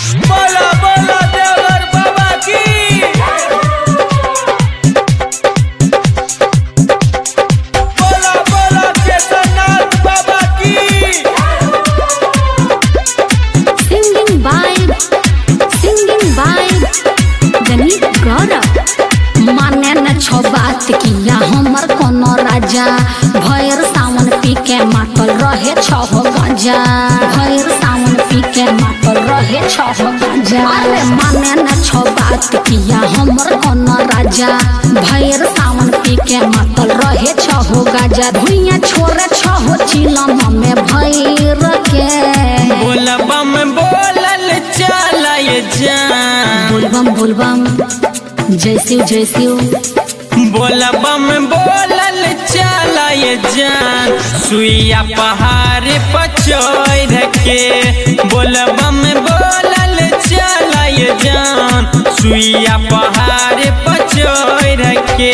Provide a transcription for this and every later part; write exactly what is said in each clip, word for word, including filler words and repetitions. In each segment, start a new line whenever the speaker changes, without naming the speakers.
बोला बोला देवर बाबा की। बोला बोला केदारनाथ बाबा की।
Singing by Singing by गणित गौरव। माने न छो बात किया हमर कोनो राजा, भैर सावन पी के मातल रहे छहो गांजा, भैर सावन पी के मातल रहे छहो गांजा। अरे माने न छो बात किया हमर कोनो राजा, भैर सावन पी के मातल रहे छहो गांजा। धुइयां छोड़े छहो चिलम में भैर के।
बोलबम बोलल चला ये जान,
बोलबम बोलबम जय शिव जय शिव।
बोलबम बोलल चला ये जान, सुइया पहाड़ पर चढ़ के। बोलबम बोलल चला ये जान, सुइया पहाड़ पर चढ़ के।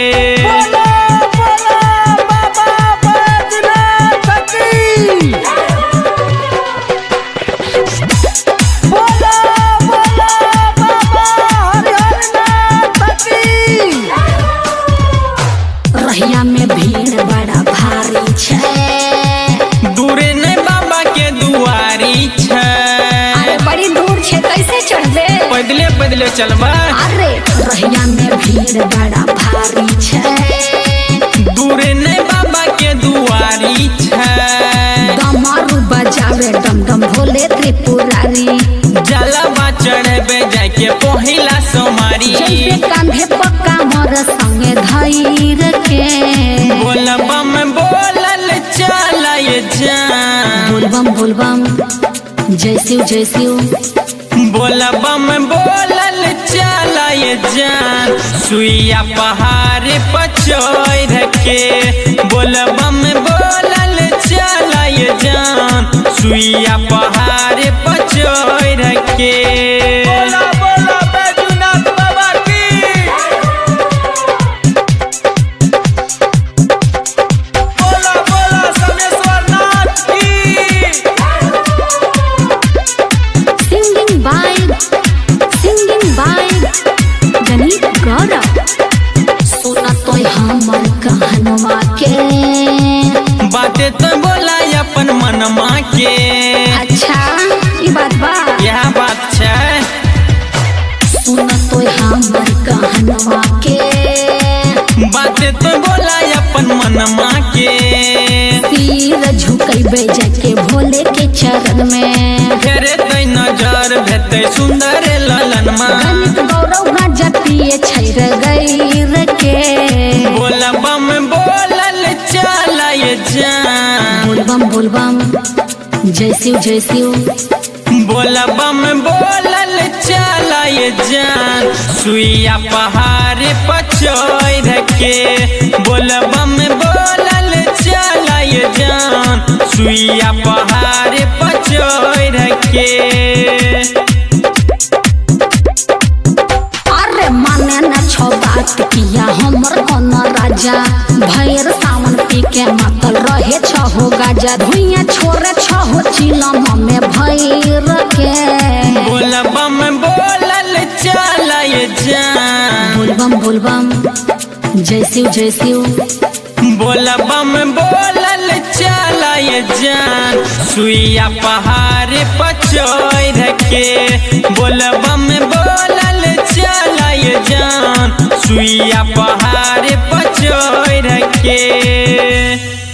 रहिया में भीड़ बड़ा भारी छे,
दूरे ने बाबा के दुआरी छे।
अरे बड़ी दूर छे कैसे चढ़बे?
पैदले पैदले चलबा।
अरे रहिया में भीड़ बड़ा भारी छे,
दूरे ने बाबा के दुआरी छे।
डमरू बजावे डम डम भोले त्रिपुरारी,
जलवा चढ़बे जाके पहिला सोमारी।
जैसे कांधे पक्का मोर संगे धैर के।
बोलबम बोलल चला ये जान,
बोलबम बोलबम जय शिव जय शिव।
बोलबम बोलल चला ये जान, सुइया पहाड़ पर चढ़ के। बोलबम बोलल चला ये जान, सुइया पहाड़ पर चढ़ के। बोला बोला बैजूनाथ बाबा की। बोला बोला समेश्वरनाथ की।
Singing by Singing by गणित गौरव। सुना तो हमर कहनवा के।
बातें तो बोला अपन मनमा के।
अच्छा ई बात बा।
यह बात है।
सुना तो हमर कहनवा के।
बातें तो बोला अपन मनमा के।
सिर झुकैबे जाके भोले के चरण में।
फेरे तै नजर भेटै सुंदर ललनमा।
गणित गौरव गांजा पिए छैर गैर के।
बोलबम बोलल चला ये जान,
बोलबम बोलबम जय शिव जय शिव।
बोलबम बोलल चला ये जान, सुइया पहाड़ पर चढ़ के। बोलबम बोलल चला ये जान, सुइया पहाड़ पर चढ़ के।
अरे माने न छो बात किया हमर कोनो राजा, भैर सावन पी के मातल रहे छहो गाजा। धुइयां छोड़े छहो चिलम में भैर के।
बोलबम बोलल चला ये जान,
बोलबम बोलबम जय शिव जय शिव।
बोलबम बोलल चला ये जान, सुइया पहाड़ पर चढ़ के। बोलबम बोलल चला ये जान, सुइया पहाड़ पर चढ़ के।